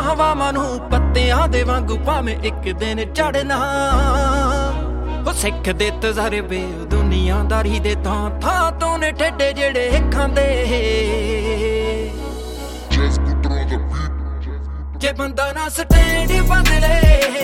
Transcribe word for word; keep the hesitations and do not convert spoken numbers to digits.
ਹਵਾਵਾਂ ਨੂੰ ਪੱਤਿਆਂ ਦੇ ਵਾਂਗੂ ਭਾਵੇਂ ਇੱਕ ਦਿਨ ਝੜਨਾ। ਉਹ ਸਿੱਖ ਦੇ ਤਜਰਬੇ ਦੁਨੀਆਦਾਰੀ ਦੇ ਥਾਂ ਥਾਂ ਤੋਂ ਨੇ ਠੇਡੇ ਜਿਹੜੇ ਖਾਂਦੇ। ਜੇ ਬੰਦਾ ਨਾ ਸਟੈਂਡ ਬਦਲੇ